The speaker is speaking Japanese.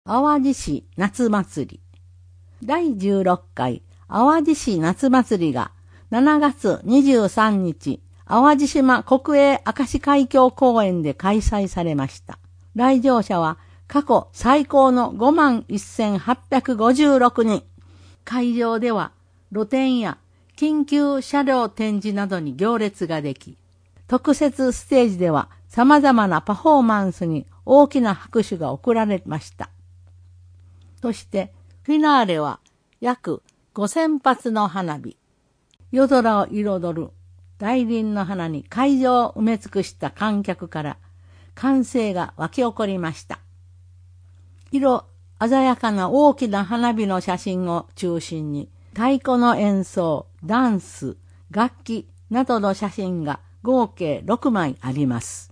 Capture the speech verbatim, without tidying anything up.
淡路市夏祭り。だいじゅうろっかい淡路市夏祭りがしちがつにじゅうさんにち、淡路島国営明石海峡公園で開催されました。来場者は過去最高の ごまんせんはっぴゃくごじゅうろくにん。会場では露店や緊急車両展示などに行列ができ、特設ステージでは様々なパフォーマンスに大きな拍手が送られました。そしてフィナーレは約ごせんぱつの花火。夜空を彩る大輪の花に会場を埋め尽くした観客から歓声が湧き起こりました。色鮮やかな大きな花火の写真を中心に太鼓の演奏、ダンス、楽器などの写真が合計ろくまいあります。